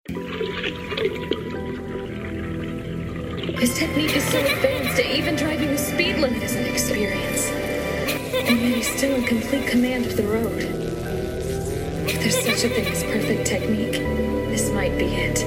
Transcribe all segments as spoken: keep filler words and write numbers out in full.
His technique is so advanced that even driving the speed limit is an experience. And yet he's still in complete command of the road. If there's such a thing as perfect technique, this might be it.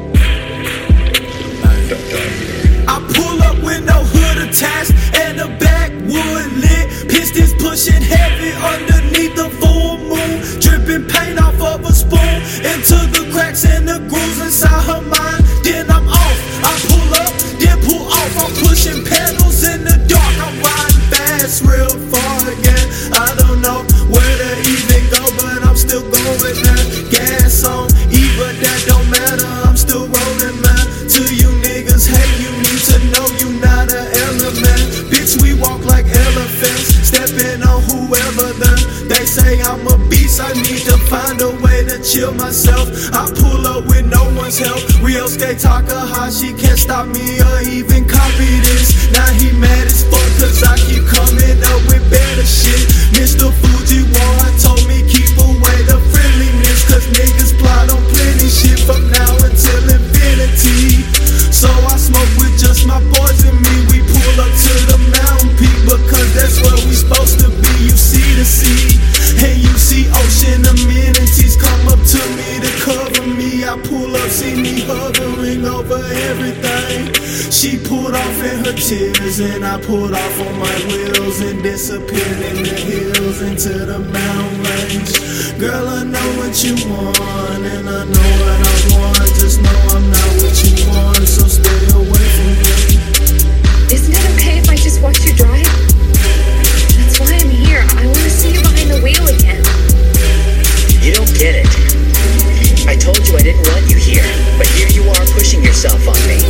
I pull up with no hood attached and the backwood lit. Pistons pushing heavy underneath the full moon. Dripping paint off of a spoon into the cracks and the grooves inside her mind. Then I'm off, I pull up, then pull off. I'm pushing pedals in the dark. I'm riding fast, real far again. I don't know where to even go, but I'm still going now. Gas on E, but that don't matter. I'm still rolling, man. To you niggas, hey, you need to know you not an element. Bitch, we walk like elephants, stepping on whoever then. They say I'm a beast, I need to find a way to chill myself. I pull up with no one's help. Ryosuke Takahashi can't stop me or even copy this. Now he mad as fuck cause I keep coming up with better shit. Mister Fujiwara told me keep away the friendliness, cause niggas plot on plenty shit from now until infinity. So I smoke with just my boys and me. We pull up to the mountain peak because that's where we supposed to be. You see the sea and you see ocean amenities come up to me to cover me. I pull up, see me hovering over everything. She pulled off in her tears and I pulled off on my wheels and disappeared in the hills into the mountain range. Girl, I know what you want and I know what I want. Just know I'm not what you want, so stay away from me. Isn't it okay if I just watch you drive? That's why I'm here. I want to see you behind the wheel again. You don't get it. I told you I didn't want you here, but here you are pushing yourself on me.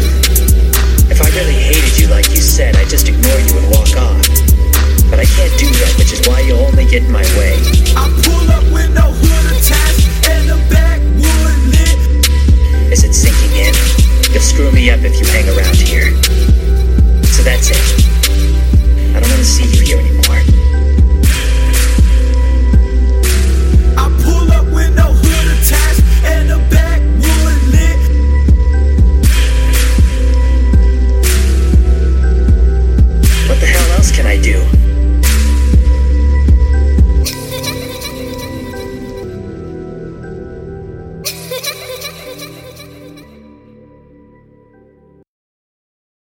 If I really hated you like you said, I'd just ignore you and walk off. But I can't do that, which is why you only get in my way. I pull up with no hood attached and the backwood lit. Is it sinking in? You'll screw me up if you hang around here. So that's it. I don't want to see you here anymore. I pull up with no hood attached and the backwood lit. What the hell else can I do?